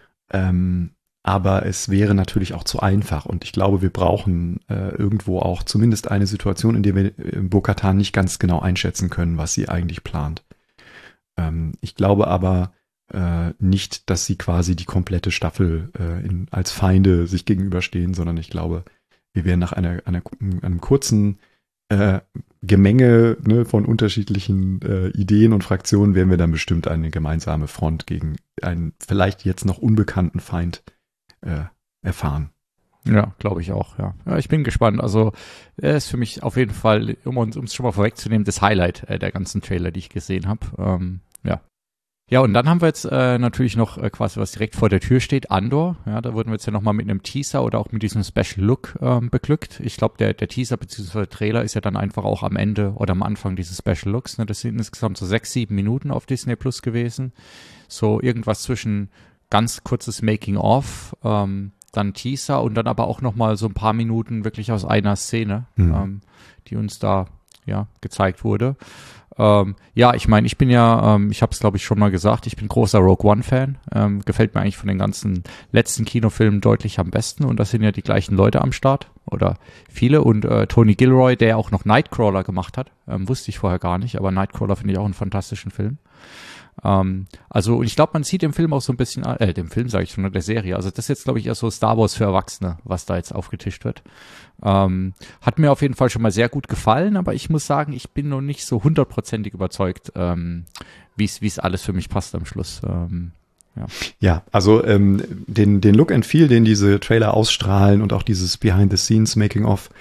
Aber es wäre natürlich auch zu einfach und ich glaube, wir brauchen irgendwo auch zumindest eine Situation, in der wir Bo-Katan nicht ganz genau einschätzen können, was sie eigentlich plant. Ich glaube aber nicht, dass sie quasi die komplette Staffel als Feinde sich gegenüberstehen, sondern ich glaube, wir werden nach einem kurzen Gemenge, ne, von unterschiedlichen Ideen und Fraktionen werden wir dann bestimmt eine gemeinsame Front gegen einen vielleicht jetzt noch unbekannten Feind erfahren. Ja, glaube ich auch, ja. Ja, ich bin gespannt. Also er ist für mich auf jeden Fall, um es schon mal vorwegzunehmen, das Highlight der ganzen Trailer, die ich gesehen habe. Ja. Ja, und dann haben wir jetzt natürlich noch quasi, was direkt vor der Tür steht, Andor. Ja, da wurden wir jetzt ja nochmal mit einem Teaser oder auch mit diesem Special Look beglückt. Ich glaube, der Teaser bzw. Trailer ist ja dann einfach auch am Ende oder am Anfang dieses Special Looks. Ne? Das sind insgesamt so 6-7 Minuten auf Disney Plus gewesen. So irgendwas zwischen ganz kurzes Making-of, dann Teaser und dann aber auch nochmal so ein paar Minuten wirklich aus einer Szene, die uns da ja gezeigt wurde. Ja, ich meine, ich bin ja, ich habe es glaube ich schon mal gesagt, ich bin großer Rogue One-Fan. Gefällt mir eigentlich von den ganzen letzten Kinofilmen deutlich am besten und das sind ja die gleichen Leute am Start oder viele und Tony Gilroy, der auch noch Nightcrawler gemacht hat, wusste ich vorher gar nicht, aber Nightcrawler finde ich auch einen fantastischen Film. Also ich glaube, man sieht im Film auch so ein bisschen, dem Film sage ich schon, der Serie, also das ist jetzt glaube ich eher so Star Wars für Erwachsene, was da jetzt aufgetischt wird. Hat mir auf jeden Fall schon mal sehr gut gefallen, aber ich muss sagen, ich bin noch nicht so hundertprozentig überzeugt, wie es alles für mich passt am Schluss. Ja, also den Look and Feel, den diese Trailer ausstrahlen und auch dieses Behind-the-Scenes Making-of,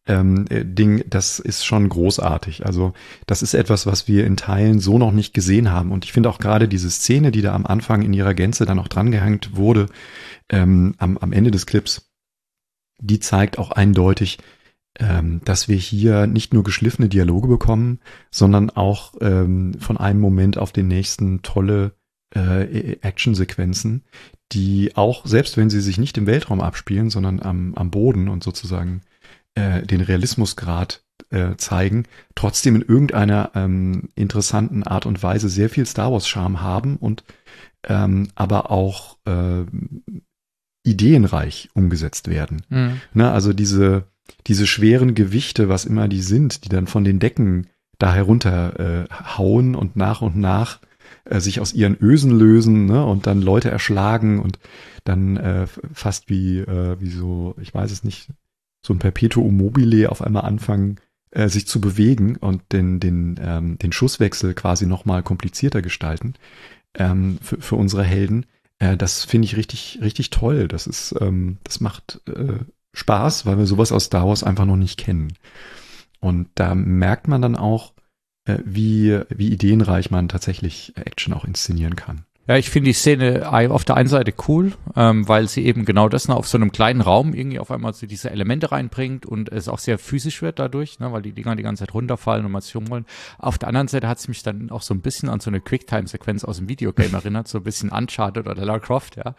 Ding, das ist schon großartig. Also das ist etwas, was wir in Teilen so noch nicht gesehen haben. Und ich finde auch gerade diese Szene, die da am Anfang in ihrer Gänze dann noch drangehängt wurde, am Ende des Clips, die zeigt auch eindeutig, dass wir hier nicht nur geschliffene Dialoge bekommen, sondern auch von einem Moment auf den nächsten tolle Actionsequenzen, die auch, selbst wenn sie sich nicht im Weltraum abspielen, sondern am Boden und sozusagen den Realismusgrad zeigen, trotzdem in irgendeiner interessanten Art und Weise sehr viel Star Wars Charme haben und aber auch ideenreich umgesetzt werden. Mhm. Ne, also diese schweren Gewichte, was immer die sind, die dann von den Decken da herunter hauen und nach sich aus ihren Ösen lösen, ne, und dann Leute erschlagen und dann fast wie so, ich weiß es nicht, so ein Perpetuum mobile auf einmal anfangen, sich zu bewegen und den Schusswechsel quasi nochmal komplizierter gestalten für unsere Helden. Das finde ich richtig, richtig toll. Das macht Spaß, weil wir sowas aus Star Wars einfach noch nicht kennen. Und da merkt man dann auch, wie ideenreich man tatsächlich Action auch inszenieren kann. Ja, ich finde die Szene auf der einen Seite cool, weil sie eben genau das auf so einem kleinen Raum irgendwie auf einmal so diese Elemente reinbringt und es auch sehr physisch wird dadurch, ne, weil die Dinger die ganze Zeit runterfallen und man sich umrollen. Auf der anderen Seite hat es mich dann auch so ein bisschen an so eine Quicktime-Sequenz aus dem Videogame erinnert, so ein bisschen Uncharted oder Lara Croft, ja.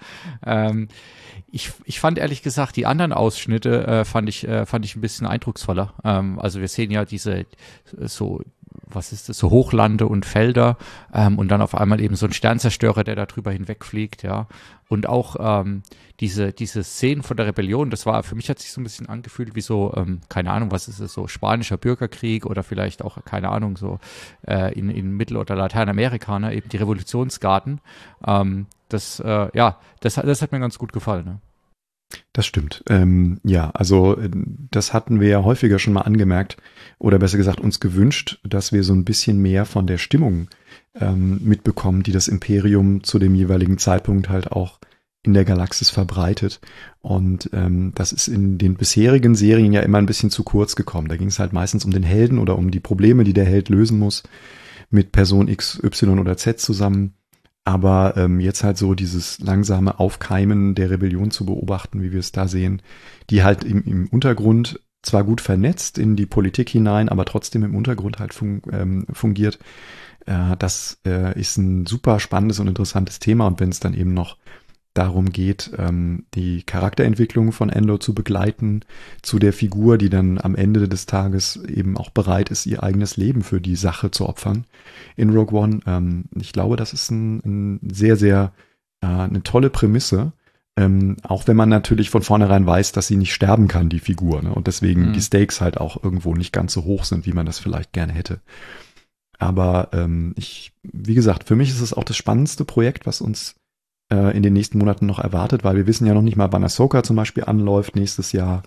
Ich fand ehrlich gesagt die anderen Ausschnitte fand ich ein bisschen eindrucksvoller. Also wir sehen ja diese so, was ist das, so Hochlande und Felder und dann auf einmal eben so ein Sternzerstörer, der da drüber hinwegfliegt, ja. Und auch diese Szenen von der Rebellion, das war, für mich hat sich so ein bisschen angefühlt wie so, keine Ahnung, was ist es, so spanischer Bürgerkrieg oder vielleicht auch, keine Ahnung, so in Mittel- oder Lateinamerika, ne, eben die Revolutionsgarden. Das hat mir ganz gut gefallen, ne? Das stimmt. Ja, also das hatten wir ja häufiger schon mal angemerkt oder besser gesagt uns gewünscht, dass wir so ein bisschen mehr von der Stimmung mitbekommen, die das Imperium zu dem jeweiligen Zeitpunkt halt auch in der Galaxis verbreitet. Und das ist in den bisherigen Serien ja immer ein bisschen zu kurz gekommen. Da ging es halt meistens um den Helden oder um die Probleme, die der Held lösen muss mit Person X, Y oder Z zusammen. Aber jetzt halt so dieses langsame Aufkeimen der Rebellion zu beobachten, wie wir es da sehen, die halt im Untergrund zwar gut vernetzt in die Politik hinein, aber trotzdem im Untergrund halt fungiert. Das ist ein super spannendes und interessantes Thema. Und wenn es dann eben noch darum geht, die Charakterentwicklung von Endor zu begleiten, zu der Figur, die dann am Ende des Tages eben auch bereit ist, ihr eigenes Leben für die Sache zu opfern in Rogue One. Ich glaube, das ist ein sehr, sehr eine tolle Prämisse, auch wenn man natürlich von vornherein weiß, dass sie nicht sterben kann, die Figur, ne? Und deswegen die Stakes halt auch irgendwo nicht ganz so hoch sind, wie man das vielleicht gerne hätte. Aber wie gesagt, für mich ist es auch das spannendste Projekt, was uns in den nächsten Monaten noch erwartet, weil wir wissen ja noch nicht mal, wann Ahsoka zum Beispiel anläuft nächstes Jahr.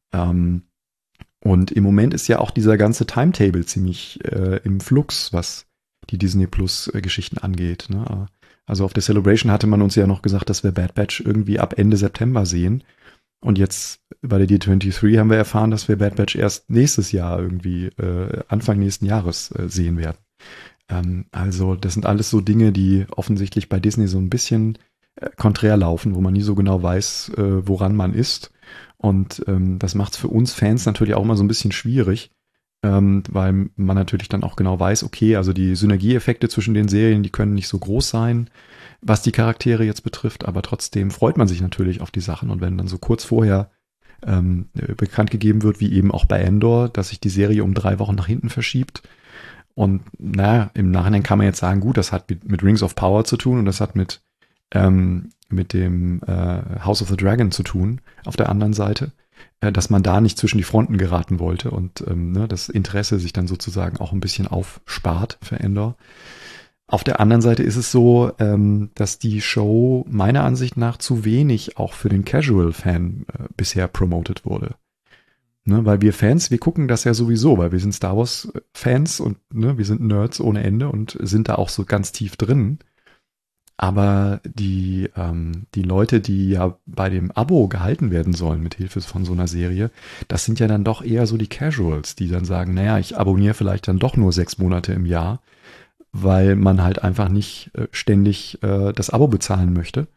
Und im Moment ist ja auch dieser ganze Timetable ziemlich im Flux, was die Disney Plus Geschichten angeht. Ne? Also auf der Celebration hatte man uns ja noch gesagt, dass wir Bad Batch irgendwie ab Ende September sehen. Und jetzt bei der D23 haben wir erfahren, dass wir Bad Batch erst nächstes Jahr irgendwie Anfang nächsten Jahres sehen werden. Also das sind alles so Dinge, die offensichtlich bei Disney so ein bisschen konträr laufen, wo man nie so genau weiß, woran man ist. Und das macht es für uns Fans natürlich auch mal so ein bisschen schwierig, weil man natürlich dann auch genau weiß, okay, also die Synergieeffekte zwischen den Serien, die können nicht so groß sein, was die Charaktere jetzt betrifft, aber trotzdem freut man sich natürlich auf die Sachen. Und wenn dann so kurz vorher bekannt gegeben wird, wie eben auch bei Endor, dass sich die Serie um 3 Wochen nach hinten verschiebt, und im Nachhinein kann man jetzt sagen, gut, das hat mit Rings of Power zu tun und das hat mit dem House of the Dragon zu tun, auf der anderen Seite, dass man da nicht zwischen die Fronten geraten wollte und das Interesse sich dann sozusagen auch ein bisschen aufspart für Endor. Auf der anderen Seite ist es so, dass die Show meiner Ansicht nach zu wenig auch für den Casual-Fan bisher promoted wurde. Ne, weil wir Fans, wir gucken das ja sowieso, weil wir sind Star Wars-Fans und wir sind Nerds ohne Ende und sind da auch so ganz tief drin. Aber die Leute, die ja bei dem Abo gehalten werden sollen mit Hilfe von so einer Serie, das sind ja dann doch eher so die Casuals, die dann sagen, naja, ich abonniere vielleicht dann doch nur 6 Monate im Jahr, weil man halt einfach nicht ständig das Abo bezahlen möchte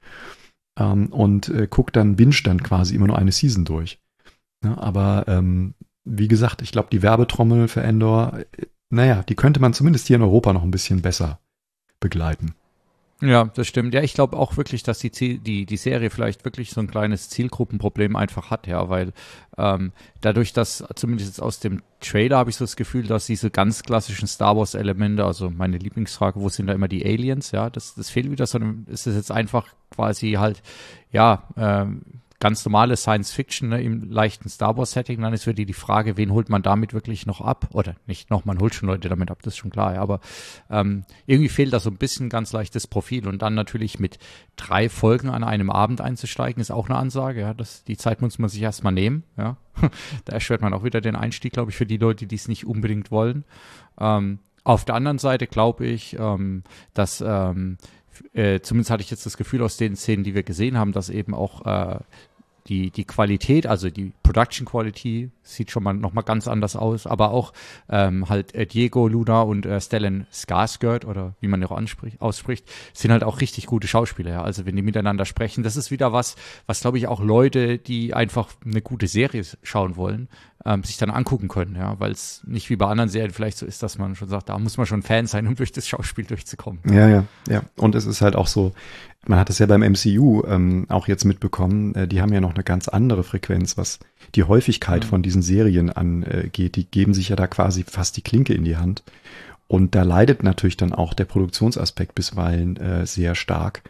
und guckt dann, binge dann quasi immer nur eine Season durch. Ja, aber wie gesagt, ich glaube, die Werbetrommel für Endor, naja, die könnte man zumindest hier in Europa noch ein bisschen besser begleiten. Ja, das stimmt. Ja, ich glaube auch wirklich, dass die Serie vielleicht wirklich so ein kleines Zielgruppenproblem einfach hat, ja, weil dadurch, dass zumindest jetzt aus dem Trailer habe ich so das Gefühl, dass diese ganz klassischen Star Wars Elemente, also meine Lieblingsfrage, wo sind da immer die Aliens, ja, das fehlt wieder, sondern ist es jetzt einfach quasi halt, ja, ganz normale Science Fiction, ne, im leichten Star Wars Setting, dann ist wieder die Frage, wen holt man damit wirklich noch ab? Oder nicht noch, man holt schon Leute damit ab, das ist schon klar, ja, aber irgendwie fehlt da so ein bisschen ganz leichtes Profil und dann natürlich mit 3 Folgen an einem Abend einzusteigen, ist auch eine Ansage, ja, die Zeit muss man sich erstmal nehmen, ja. Da erschwert man auch wieder den Einstieg, glaube ich, für die Leute, die es nicht unbedingt wollen. Auf der anderen Seite glaube ich, dass zumindest hatte ich jetzt das Gefühl aus den Szenen, die wir gesehen haben, dass eben auch die Qualität, also die Production Quality sieht schon mal nochmal ganz anders aus, aber auch halt Diego Luna und Stellan Skarsgård oder wie man auch ausspricht, sind halt auch richtig gute Schauspieler, ja. Also wenn die miteinander sprechen, das ist wieder was glaube ich auch Leute, die einfach eine gute Serie schauen wollen, sich dann angucken können, ja, weil es nicht wie bei anderen Serien vielleicht so ist, dass man schon sagt, da muss man schon Fan sein, um durch das Schauspiel durchzukommen. Ja. Und es ist halt auch so, man hat es ja beim MCU auch jetzt mitbekommen, die haben ja noch eine ganz andere Frequenz, was die Häufigkeit von diesen Serien angeht. Die geben sich ja da quasi fast die Klinke in die Hand. Und da leidet natürlich dann auch der Produktionsaspekt bisweilen sehr stark.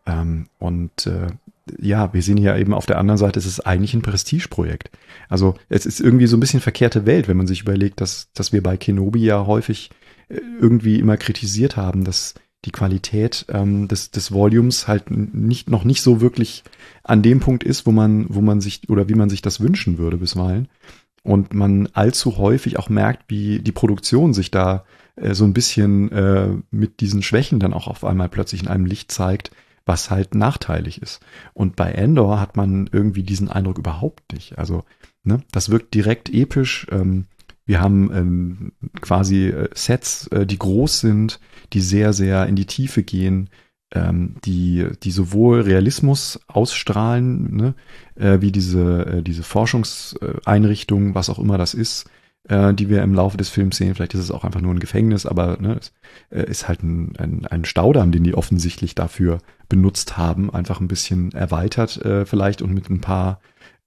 Ja, wir sehen ja eben auf der anderen Seite, es ist eigentlich ein Prestigeprojekt. Also es ist irgendwie so ein bisschen verkehrte Welt, wenn man sich überlegt, dass wir bei Kenobi ja häufig irgendwie immer kritisiert haben, dass die Qualität des Volumes halt noch nicht so wirklich an dem Punkt ist, wo man sich oder wie man sich das wünschen würde bisweilen. Und man allzu häufig auch merkt, wie die Produktion sich da so ein bisschen mit diesen Schwächen dann auch auf einmal plötzlich in einem Licht zeigt, was halt nachteilig ist. Und bei Endor hat man irgendwie diesen Eindruck überhaupt nicht. Also, ne, das wirkt direkt episch. Wir haben quasi Sets, die groß sind, die sehr, sehr in die Tiefe gehen, die sowohl Realismus ausstrahlen, ne, wie diese Forschungseinrichtung, was auch immer das ist, die wir im Laufe des Films sehen. Vielleicht ist es auch einfach nur ein Gefängnis, aber ne, es ist halt ein Staudamm, den die offensichtlich dafür benutzt haben, einfach ein bisschen erweitert vielleicht und mit ein paar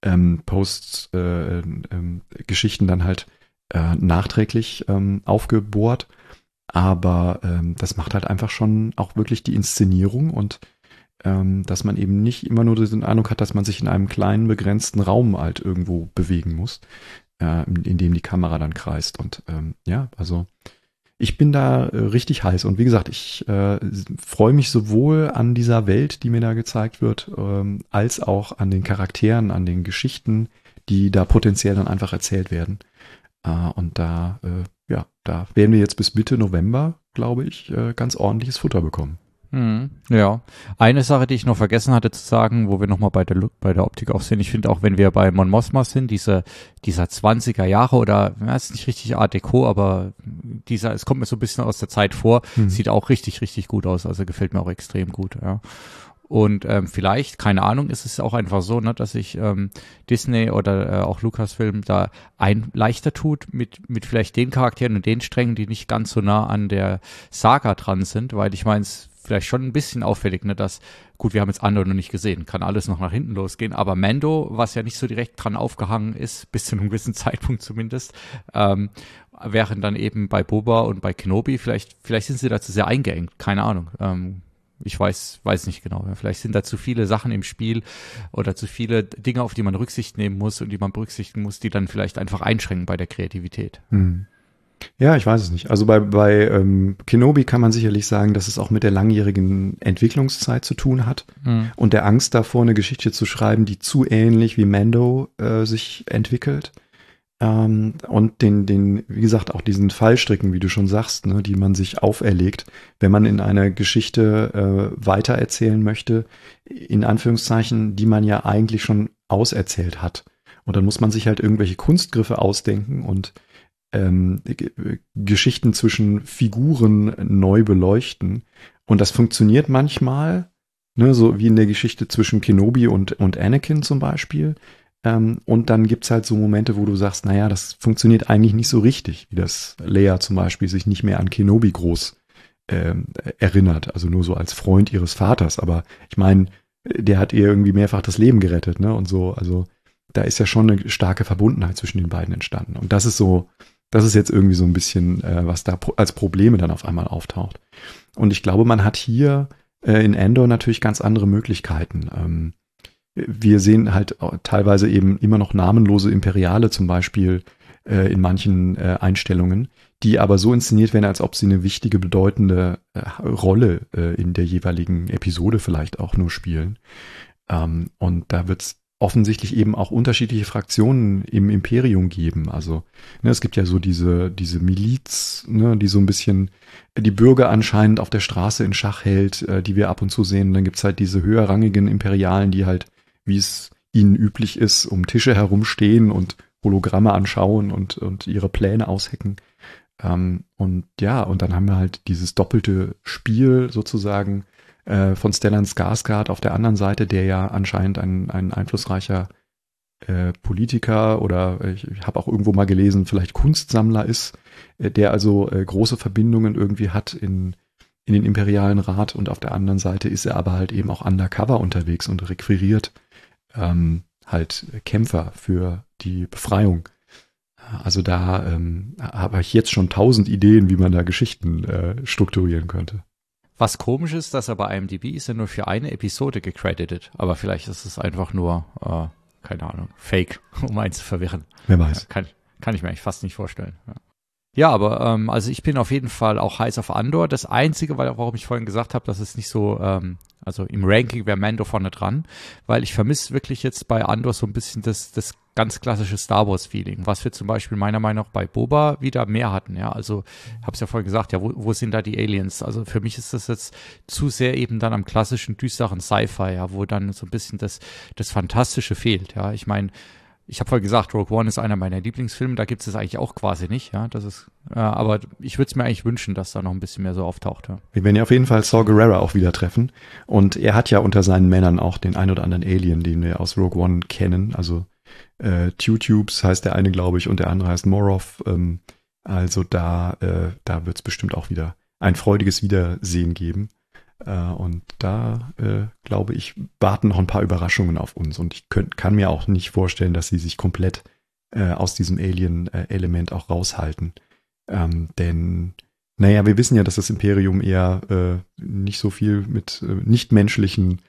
Post-Geschichten dann halt nachträglich aufgebohrt. Aber das macht halt einfach schon auch wirklich die Inszenierung und dass man eben nicht immer nur den Eindruck hat, dass man sich in einem kleinen, begrenzten Raum halt irgendwo bewegen muss, in dem die Kamera dann kreist. Und ja, also ich bin da richtig heiß. Und wie gesagt, ich freue mich sowohl an dieser Welt, die mir da gezeigt wird, als auch an den Charakteren, an den Geschichten, die da potenziell dann einfach erzählt werden. Und da werden wir jetzt bis Mitte November, glaube ich, ganz ordentliches Futter bekommen. Ja, eine Sache, die ich noch vergessen hatte zu sagen, wo wir nochmal bei der Optik auch sind, ich finde auch, wenn wir bei Mon Mothma sind, dieser 20er Jahre oder, ja, ist nicht richtig Art Deco, aber es kommt mir so ein bisschen aus der Zeit vor, sieht auch richtig, richtig gut aus, also gefällt mir auch extrem gut, ja. Und vielleicht, keine Ahnung, ist es auch einfach so, ne, dass sich Disney oder auch Lucasfilm da leichter tut mit vielleicht den Charakteren und den Strängen, die nicht ganz so nah an der Saga dran sind, weil ich meine, es vielleicht schon ein bisschen auffällig, ne, dass, gut, wir haben jetzt Andor noch nicht gesehen, kann alles noch nach hinten losgehen, aber Mando, was ja nicht so direkt dran aufgehangen ist, bis zu einem gewissen Zeitpunkt zumindest, während dann eben bei Boba und bei Kenobi, vielleicht sind sie dazu sehr eingeengt, keine Ahnung, ich weiß nicht genau. Vielleicht sind da zu viele Sachen im Spiel oder zu viele Dinge, auf die man Rücksicht nehmen muss und die man berücksichtigen muss, die dann vielleicht einfach einschränken bei der Kreativität. Ja, ich weiß es nicht. Also bei Kenobi kann man sicherlich sagen, dass es auch mit der langjährigen Entwicklungszeit zu tun hat und der Angst davor, eine Geschichte zu schreiben, die zu ähnlich wie Mando sich entwickelt. Und wie gesagt, auch diesen Fallstricken, wie du schon sagst, ne, die man sich auferlegt, wenn man in einer Geschichte weitererzählen möchte, in Anführungszeichen, die man ja eigentlich schon auserzählt hat. Und dann muss man sich halt irgendwelche Kunstgriffe ausdenken und Geschichten zwischen Figuren neu beleuchten. Und das funktioniert manchmal, ne, so wie in der Geschichte zwischen Kenobi und Anakin zum Beispiel. Und dann gibt's halt so Momente, wo du sagst, naja, das funktioniert eigentlich nicht so richtig, wie das Leia zum Beispiel sich nicht mehr an Kenobi groß erinnert, also nur so als Freund ihres Vaters. Aber ich meine, der hat ihr irgendwie mehrfach das Leben gerettet, ne? Und so, also da ist ja schon eine starke Verbundenheit zwischen den beiden entstanden. Und das ist jetzt irgendwie so ein bisschen, was da als Probleme dann auf einmal auftaucht. Und ich glaube, man hat hier in Andor natürlich ganz andere Möglichkeiten. Wir sehen halt teilweise eben immer noch namenlose Imperiale zum Beispiel in manchen Einstellungen, die aber so inszeniert werden, als ob sie eine wichtige, bedeutende Rolle in der jeweiligen Episode vielleicht auch nur spielen. Und da wird's offensichtlich eben auch unterschiedliche Fraktionen im Imperium geben. Also ne, es gibt ja so diese Miliz, ne, die so ein bisschen die Bürger anscheinend auf der Straße in Schach hält, die wir ab und zu sehen. Und dann gibt's halt diese höherrangigen Imperialen, die halt, wie es ihnen üblich ist, um Tische herumstehen und Hologramme anschauen und ihre Pläne aushecken. Und ja, und dann haben wir halt dieses doppelte Spiel sozusagen von Stellan Skarsgård auf der anderen Seite, der ja anscheinend ein einflussreicher Politiker oder ich habe auch irgendwo mal gelesen, vielleicht Kunstsammler ist, der also große Verbindungen irgendwie hat in den imperialen Rat, und auf der anderen Seite ist er aber halt eben auch undercover unterwegs und requiriert halt Kämpfer für die Befreiung. Also da habe ich jetzt schon 1000 Ideen, wie man da Geschichten strukturieren könnte. Was komisch ist, dass er bei IMDb ist ja nur für eine Episode gecredited. Aber vielleicht ist es einfach nur, keine Ahnung, Fake, um einen zu verwirren. Wer weiß. Ja, kann ich mir eigentlich fast nicht vorstellen. Ja, aber also ich bin auf jeden Fall auch heiß auf Andor. Das Einzige, warum ich vorhin gesagt habe, dass es nicht so, also im Ranking wäre Mando vorne dran, weil ich vermisse wirklich jetzt bei Andor so ein bisschen das ganz klassische Star Wars Feeling, was wir zum Beispiel meiner Meinung nach bei Boba wieder mehr hatten, ja, also habe es ja vorhin gesagt, ja, wo sind da die Aliens? Also für mich ist das jetzt zu sehr eben dann am klassischen, düsteren Sci-Fi, ja, wo dann so ein bisschen das Fantastische fehlt, ja, ich meine, ich habe vorhin gesagt, Rogue One ist einer meiner Lieblingsfilme, da gibt es eigentlich auch quasi nicht, ja, das ist, aber ich würde es mir eigentlich wünschen, dass da noch ein bisschen mehr so auftaucht, ja. Wir werden ja auf jeden Fall Saw Gerrera auch wieder treffen, und er hat ja unter seinen Männern auch den ein oder anderen Alien, den wir aus Rogue One kennen, also Tubes heißt der eine, glaube ich, und der andere heißt Morov. Also da wird es bestimmt auch wieder ein freudiges Wiedersehen geben. Und da, glaube ich, warten noch ein paar Überraschungen auf uns. Und ich kann mir auch nicht vorstellen, dass sie sich komplett aus diesem Alien-Element auch raushalten. Denn, naja, wir wissen ja, dass das Imperium eher nicht so viel mit nichtmenschlichen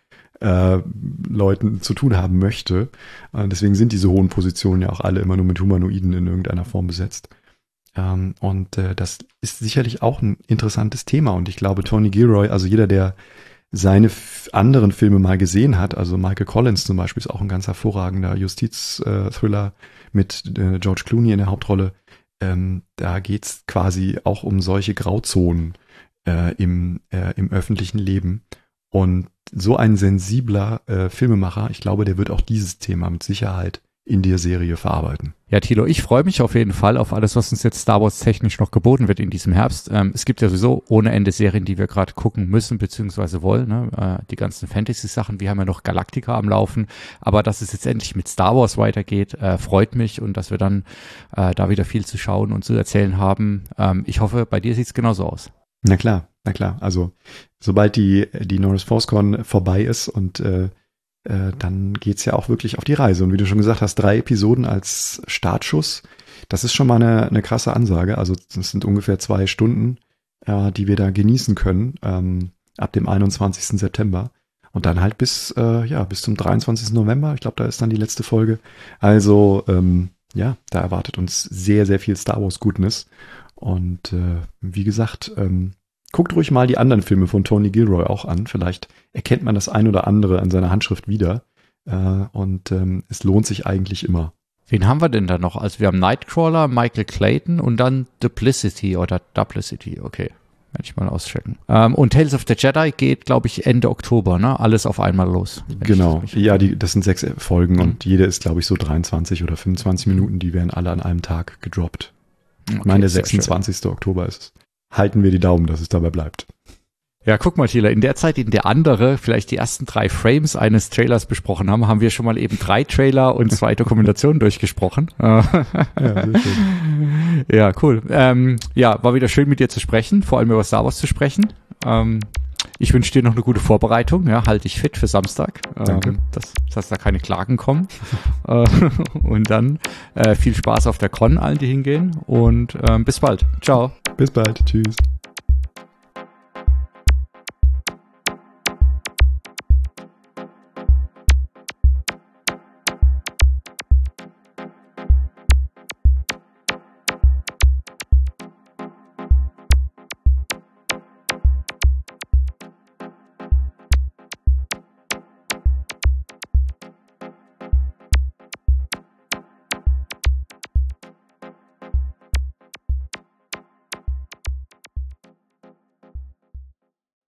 Leuten zu tun haben möchte. Deswegen sind diese hohen Positionen ja auch alle immer nur mit Humanoiden in irgendeiner Form besetzt. Und das ist sicherlich auch ein interessantes Thema. Und ich glaube, Tony Gilroy, also jeder, der seine anderen Filme mal gesehen hat, also Michael Collins zum Beispiel ist auch ein ganz hervorragender Justiz-Thriller mit George Clooney in der Hauptrolle. Da geht's quasi auch um solche Grauzonen im öffentlichen Leben. Und so ein sensibler Filmemacher, ich glaube, der wird auch dieses Thema mit Sicherheit in der Serie verarbeiten. Ja, Thilo, ich freue mich auf jeden Fall auf alles, was uns jetzt Star Wars technisch noch geboten wird in diesem Herbst. Es gibt ja sowieso ohne Ende Serien, die wir gerade gucken müssen bzw. wollen. Ne? Die ganzen Fantasy-Sachen, wir haben ja noch Galactica am Laufen. Aber dass es jetzt endlich mit Star Wars weitergeht, freut mich, und dass wir dann da wieder viel zu schauen und zu erzählen haben. Ich hoffe, bei dir sieht es genauso aus. Na klar. Also sobald die Norris ForceCon vorbei ist und dann geht's ja auch wirklich auf die Reise. Und wie du schon gesagt hast, 3 Episoden als Startschuss, das ist schon mal eine krasse Ansage. Also das sind ungefähr 2 Stunden, die wir da genießen können ab dem 21. September. Und dann halt bis zum 23. November. Ich glaube, da ist dann die letzte Folge. Also da erwartet uns sehr, sehr viel Star Wars Goodness. Und wie gesagt, guckt ruhig mal die anderen Filme von Tony Gilroy auch an. Vielleicht erkennt man das ein oder andere an seiner Handschrift wieder. Und es lohnt sich eigentlich immer. Wen haben wir denn da noch? Also wir haben Nightcrawler, Michael Clayton und dann Duplicity, okay. Werde ich mal auschecken. Und Tales of the Jedi geht, glaube ich, Ende Oktober, ne? Alles auf einmal los. Genau. Ja, das sind 6 Folgen und jede ist, glaube ich, so 23 oder 25 Minuten. Die werden alle an einem Tag gedroppt. Ich meine, der 26. Oktober ist es. Halten wir die Daumen, dass es dabei bleibt. Ja, guck mal, Thieler, in der Zeit, in der andere vielleicht die ersten 3 Frames eines Trailers besprochen haben, haben wir schon mal eben 3 Trailer und 2 Dokumentationen durchgesprochen. Ja, sehr schön. Ja, cool. Ja, war wieder schön mit dir zu sprechen, vor allem über Star Wars zu sprechen. Ich wünsche dir noch eine gute Vorbereitung, ja, halt dich fit für Samstag, dass da keine Klagen kommen. Und dann viel Spaß auf der Con, allen, die hingehen und bis bald. Ciao. Bis bald. Tschüss.